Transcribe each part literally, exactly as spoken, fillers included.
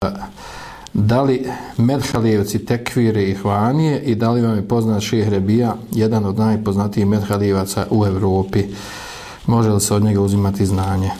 da li Medhalijevci tekfire ihvanije i da li vam je poznat šejh Rebija, jedan od najpoznatijih Medhalijevaca u Europi? Može li se od njega uzimati znanje?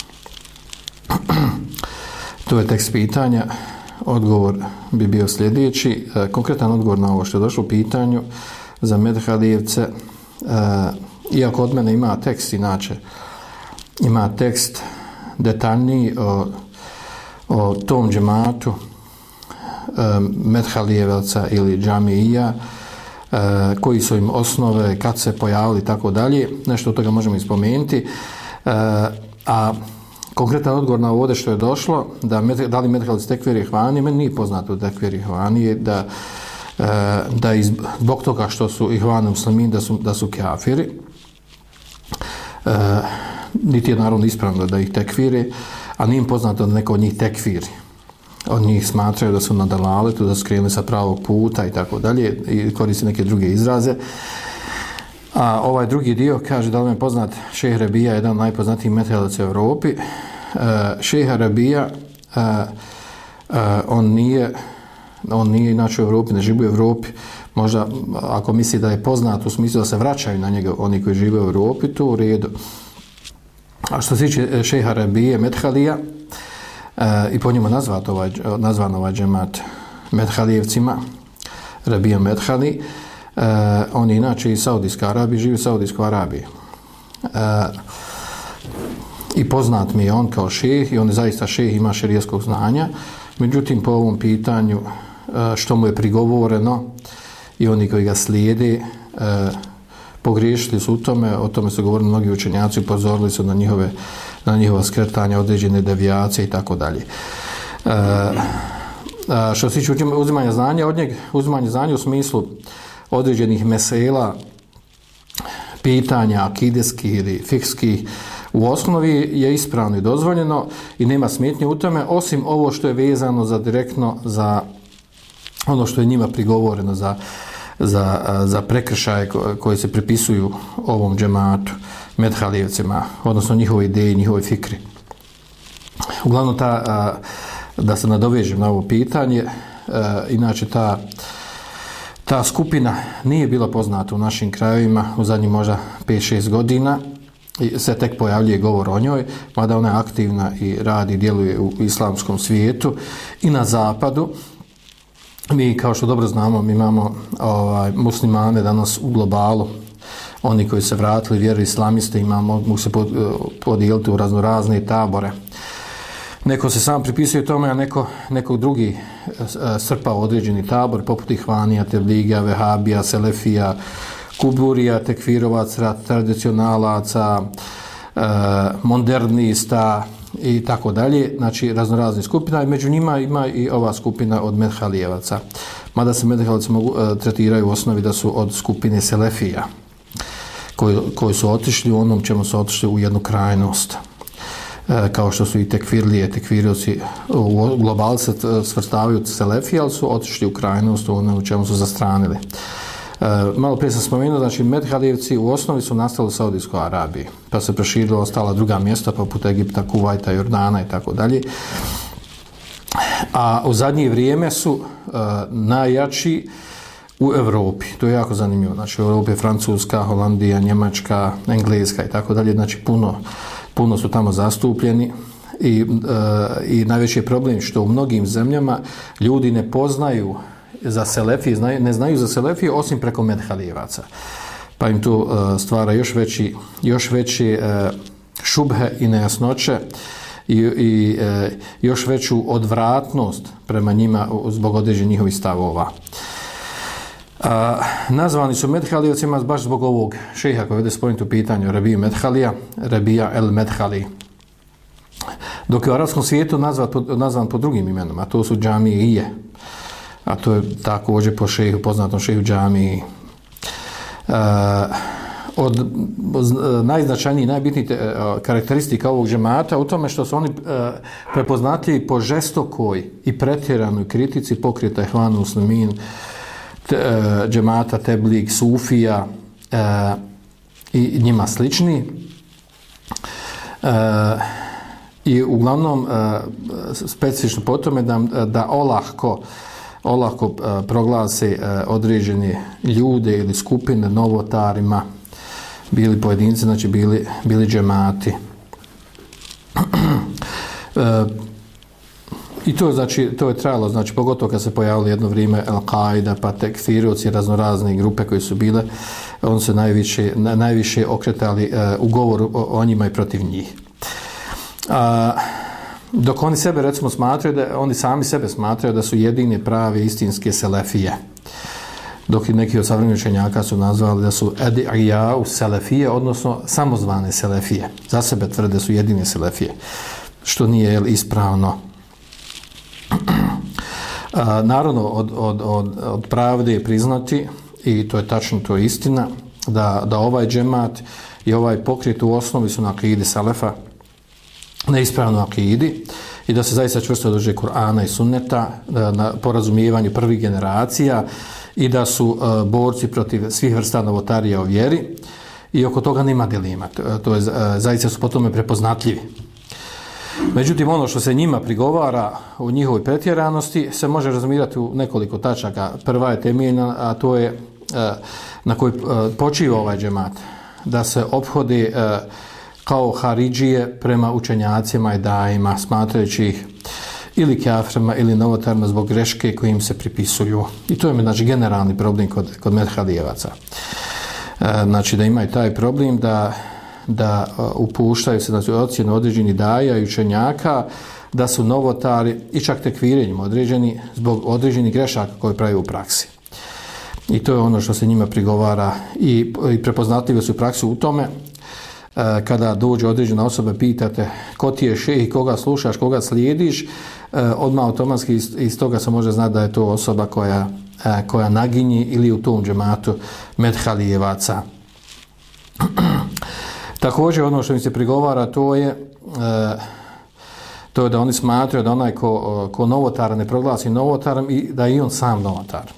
To je tekst pitanja. Odgovor bi bio sljedeći. Konkretan odgovor na ovo što je došlo u pitanju za Medhalijevce, iako od mene ima tekst, inače ima tekst detaljniji o, o tom džematu Medhalijevaca ili džamija, koji su im osnove, kad se pojavili i tako dalje. Nešto od toga možemo ispomenuti. A konkretan odgovor na ovdje što je došlo, da, da li Medhalijevci tekfir ihvani, meni nije poznato tekfir ihvani, da, da iz, zbog toga što su ihvani muslimini, da su, da su kafiri. Niti je naravno ispravno da ih tekfiri, a nije im poznato da neko od njih tekfiri. Od njih smatraju da su na dalaletu, da su krenuli sa pravog puta i tako dalje, i koristi neke druge izraze. A ovaj drugi dio kaže da li je poznat šejh Rebija, jedan od najpoznatijih Medhalijevaca u Europi. E, šejh Rebija, e, e, on nije on nije inače u Europi, ne živi u Europi. Možda ako misli da je poznat u smislu da se vraćaju na njega oni koji žive u Europi, to u redu. A što se tiče šejha Rebije Medhalija, e, i po njemu nazvat ovaj, nazvan ovaj džemat Medhalijevcima, Rebija Medhali, e, on je inače iz Saudijske Arabije, živi u Saudijskoj Arabiji. E, I poznat mi je on kao šejh, i on je zaista šejh, ima šerijskog znanja. Međutim, po ovom pitanju e, što mu je prigovoreno i oni koji ga slijede, e, pogriješili su u tome, o tome su govorili mnogi učenjaci, upozorili su na njihove, na njihova skretanja, određene devijacije i tako dalje. Što se tiče uzimanja znanja od njega, uzimanje znanja u smislu određenih mesela, pitanja akideskih ili fikskih, u osnovi je ispravno i dozvoljeno i nema smetnje u tome, osim ovo što je vezano za direktno za ono što je njima prigovoreno, za za, za prekršaje koji se pripisuju ovom džematu Medhalijevcima, odnosno njihovoj ideji, njihovoj fikri. Uglavnom, ta, da se nadovežem na ovo pitanje, inače ta, ta skupina nije bila poznata u našim krajevima u zadnjih možda pet šest godina, se tek pojavljuje govor o njoj, mada ona je aktivna i radi, djeluje u islamskom svijetu i na zapadu. Mi, kao što dobro znamo, mi imamo ovaj, muslimane danas u globalu, oni koji se vratili vjeru islamiste, imamo, mogu se podijeliti u raznorazne tabore. Neko se sam pripisuje tome, a neko, neko drugi srpa određeni tabor, poput Ihvanija, Tebligija, Vehabija, Selefija, Kuburija, Tekfirovaca, tradicionalaca, eh, modernista i tako dalje, znači raznoraznih skupina, i među njima ima i ova skupina od Medhalijevaca. Mada se Medhalijevci mogu uh, tretiraju u osnovi da su od skupine Selefija, koji, koji su otišli u onom čemu su otišli u jednu krajnost. Uh, kao što su i tekfirlije, tekfirovci u globalu se svrstavaju Selefije, ali su otišli u krajnost u onom čemu su zastranili. Uh, malo prije sam spomenuo, znači Medhalijevci u osnovi su nastali u Saudijskoj Arabiji, pa se proširilo ostala druga mjesta poput Egipta, Kuvajta, Jordana i tako dalje. A u zadnje vrijeme su uh, najjači u Europi. To je jako zanimljivo. Znači u Europi je Francuska, Holandija, Njemačka, Engleska i tako dalje. Znači puno, puno su tamo zastupljeni. I, uh, i najveći je problem što u mnogim zemljama ljudi ne poznaju za Selefije, znaju, ne znaju za Selefije osim preko Medhalijevaca. Pa im tu uh, stvara još veći, još veći uh, šubhe i nejasnoće i, i uh, još veću odvratnost prema njima zbog određenih njihovih stavova. Uh, nazvani su Medhalijevcima baš zbog ovog šeha koji ovdje spomenuti u pitanju, Rebija Medhalija, Rebija el Medhali. Dok je u arapskom svijetu nazvan po, nazvan po drugim imenom, a to su džamije, a to je također po šehu, poznatom šehu džamiji. Uh, od, od najznačajnijih, najbitnijih uh, karakteristika ovog džemata u tome što su oni uh, prepoznatljivi po žestokoj i pretjeranoj kritici pokreta Ihvan Muslimin, te, uh, džemata Teblig, Sufija uh, i njima slični. Uh, i uglavnom specifično po tome da, da olahko olahko proglase određene ljude ili skupine novotarima, bili pojedinci, znači bili, bili džemati. I to, znači, to je trajalo, znači, pogotovo kad se pojavilo jedno vrijeme Al-Qaida, pa tekfiroci, raznorazne grupe koje su bile, oni su najviše, najviše okretali uh, u govoru o, o njima i protiv njih. A, dok oni sebe, recimo, smatraju, da, oni sami sebe smatraju da su jedine prave istinske selefije. Dok i neki od savremenih učenjaka su nazvali da su ed'ija u selefije, odnosno samozvane selefije. Za sebe tvrde su jedine selefije, što nije jel, ispravno. A, naravno, od, od, od, od pravde je priznati, i to je tačno, to je istina, da, da ovaj džemat i ovaj pokret u osnovi su na akidi selefa, neispravno akidi, i da se zaista čvrsto drže Kur'ana i sunneta, da, na porazumijevanju prvih generacija, i da su uh, borci protiv svih vrsta novotarija u vjeri, i oko toga nema dilema. To, to je, uh, zaista su po tome prepoznatljivi. Međutim, ono što se njima prigovara u njihovoj pretjeranosti se može razumirati u nekoliko tačaka. Prva je temeljna, a to je uh, na kojoj uh, počiva ovaj džemat, da se ophode uh, kao haridžije prema učenjacima i dajima, smatrajući ih ili kafirima ili novotarima zbog greške koje im se pripisuju. I to je, znači, generalni problem kod, kod medhadijevaca. E, znači, da imaju taj problem da, da upuštaju se, znači, ocjenu određeni daja i učenjaka, da su novotari i čak tekfirenjima određeni zbog određenih grešaka koje pravi u praksi. I to je ono što se njima prigovara, i, i prepoznatljive su praksi u tome. Kada dođe određena osoba, pitate ko ti je šejh, koga slušaš, koga slijediš, odmah automatski iz, iz toga se može znati da je to osoba koja, koja naginji ili u tom džematu medhalijevaca. Također ono što mi se prigovara, to je to je da oni smatraju da onaj ko, ko novotara ne proglasi novotarom i da je i on sam novotar.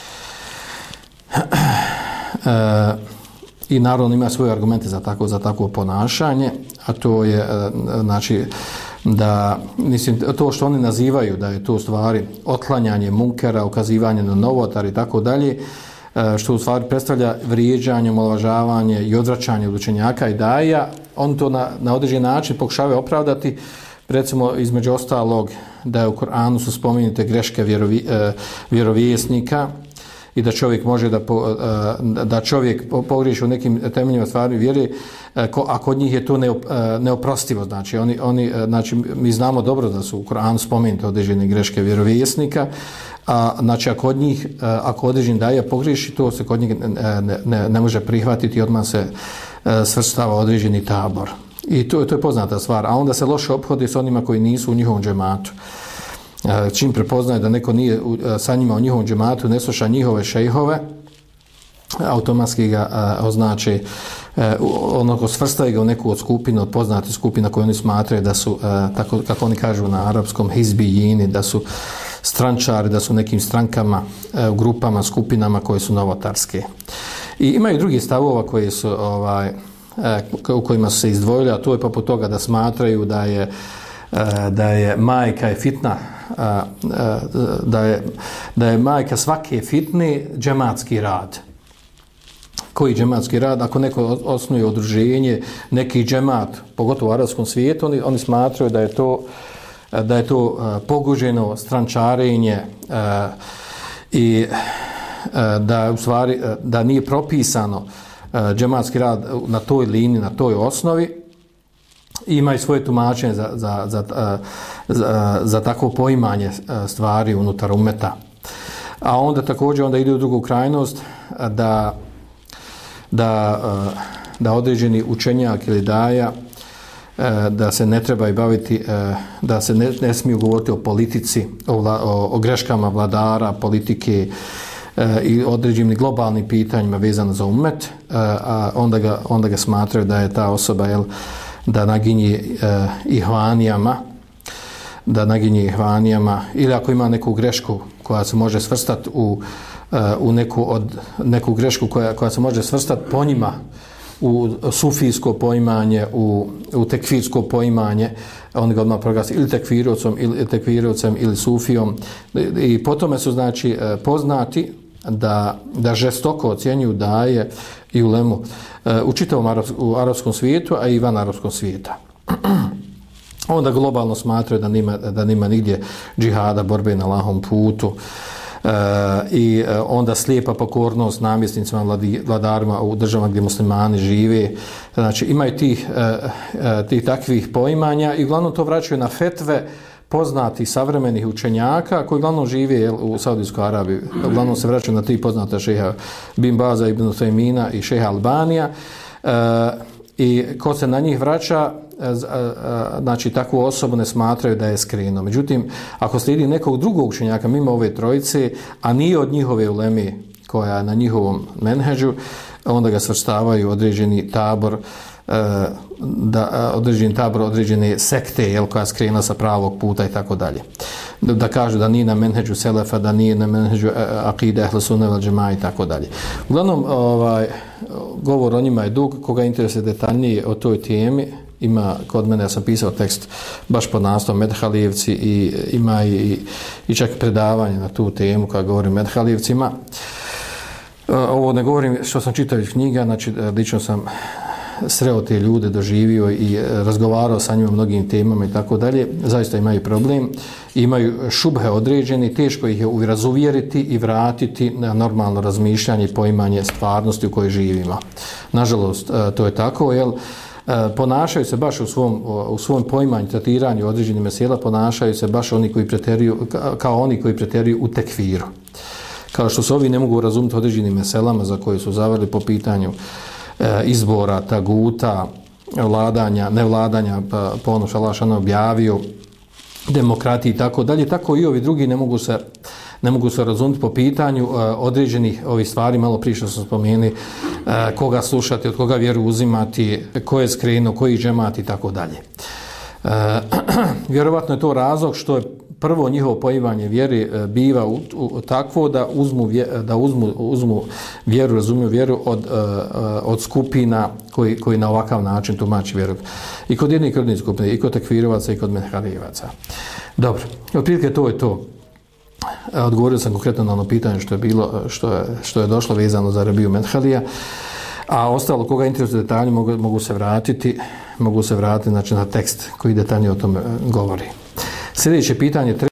I naravno ima svoje argumente za tako, za takvo ponašanje, a to je, znači, da, mislim, to što oni nazivaju da je to u stvari otklanjanje munkera, ukazivanje na novotar i tako dalje, što u stvari predstavlja vrijeđanje, omalovažavanje i odvraćanje od učenjaka i daja, on to na, na određen način pokušavaju opravdati, recimo, između ostalog, da je u Kur'anu su spomenute greške vjerovi, vjerovjesnika, i da čovjek može da, po, da čovjek pogriješi u nekim temeljima stvari vjere, a kod njih je to neoprostivo. Znači, oni, oni, znači, mi znamo dobro da su u Kur'anu spomenute određene greške vjerovjesnika, a znači, a kod njih, ako određen daja pogriješi, to se kod njih ne, ne, ne može prihvatiti i odmah se svrstava određeni tabor. I to, to je poznata stvar. A onda se loše ophodi s onima koji nisu u njihovom džematu. Čim prepoznaje da neko nije sa njima u njihovom džematu, ne sluša njihove šejhove, automatski ga označe, onako svrstaju ga u neku od skupina, od poznatih skupina koje oni smatraju da su, tako kako oni kažu na arapskom, hizbijini, da su strančari, da su nekim strankama, u grupama, skupinama koje su novotarske. I imaju drugi stavova koji su, ovaj, u kojima su se izdvojili, a to je poput toga da smatraju da je da je majka je fitna, da je, da je majka svake fitne džematski rad. Koji džematski rad? Ako neko osnuje udruženje, neki džemat, pogotovo u arapskom svijetu, oni, oni smatraju da je to, da je to poguženo strančarenje i da u stvari da nije propisano džematski rad na toj liniji, na toj osnovi. Imaju svoje tumačenje za, za, za, za, za takvo poimanje stvari unutar umeta. A onda također onda ide u drugu krajnost da, da, da određeni učenjak ili daja da se ne trebaju baviti, da se ne, ne smiju govoriti o politici, o, o, o greškama vladara, politike i određenim globalnim pitanjima vezano za umet, a onda ga, onda ga smatraju da je ta osoba, jel, da naginje uh, ihvanijama, da naginje ihvanijama, ili ako ima neku grešku koja se može svrstati u, uh, u neku, od, neku grešku koja, koja se može svrstati po njima u sufijsko poimanje, u, u tekfirsko poimanje, oni ga odmah proglasi ili tekfirovcem ili, tekfirovcem ili sufijom i po tome su znači poznati da, da žestoko ocjenjuju daje i ulemu u čitavom arapskom, u arapskom svijetu, a i van arapskog svijeta. Onda globalno smatraju da nima, da nima nigdje džihada, borbe na Allahovom putu, e, i onda slijepa pokornost namjesnicima, vladi, vladarima u državama gdje muslimani žive. Znači imaju tih, e, tih takvih poimanja i uglavnom to vraćaju na fetve poznati savremenih učenjaka koji uglavnom žive jel, u Saudijskoj Arabiji. Uglavnom se vraćaju na tri poznata šeha Bin Baza, Ibn Taymina i šeha Albanija. E, I ko se na njih vraća, znači takvu osobu ne smatraju da je skrenuo. Međutim, ako slijedi nekog drugog učenjaka mimo ove trojice, a nije od njihove uleme koja je na njihovom menheđu, onda ga svrstavaju određeni tabor, da, određeni tabor, određene sekte, jel, koja skrena sa pravog puta i tako dalje. Da kažu da nije na menheđu selefa, da nije na menheđu akide, ahle sunne vel džemaat i tako dalje. Uglavnom, ovaj, govor o njima je dug, koga interesuje detaljnije o toj temi, ima kod mene, ja sam pisao tekst baš pod naslovom Medhalijevci i ima i, i čak predavanje na tu temu koja govori o Medhalijevcima. Ovo ne govorim što sam čitao iz knjiga, znači lično sam sreo te ljude, doživio i razgovarao sa njima o mnogim temama i tako dalje, zaista imaju problem, imaju šubhe određeni, teško ih je razuvjeriti i vratiti na normalno razmišljanje i poimanje stvarnosti u kojoj živimo. Nažalost, to je tako, jel? Ponašaju se baš u svom, u svom poimanju, tretiranju određenih mesela, ponašaju se baš oni koji preteruju, kao oni koji preteruju u tekfiru. Kao što se ovi ne mogu razumjeti određenim meselama za koje su zavrli po pitanju izbora, taguta, vladanja, nevladanja, pa po ono što Allah šano objavio, demokratiji i tako dalje, tako i ovi drugi ne mogu se, ne mogu se razumjeti po pitanju uh, određenih ovih stvari, malo prije što sam spomenuli, uh, koga slušati, od koga vjeru uzimati, ko je skrenuo, koji džemat i tako dalje. Uh, vjerovatno je to razlog što je prvo njihovo poimanje vjeri biva u, u, takvo da uzmu, vje, da uzmu, uzmu vjeru, razumiju vjeru od, uh, od skupina koji, koji na ovakav način tumači vjeru. I kod jedne i kod jedne skupine, i kod tekfirovaca i kod medhalijevaca. Dobro, otprilike to je to. Odgovorio sam konkretno na ono pitanje što je bilo, što je, što je došlo vezano za Rabiju Medhalija, a ostalo koga interesuje detalji mogu, mogu se vratiti, mogu se vratiti znači, na tekst koji detaljnije o tome govori. Sljedeće pitanje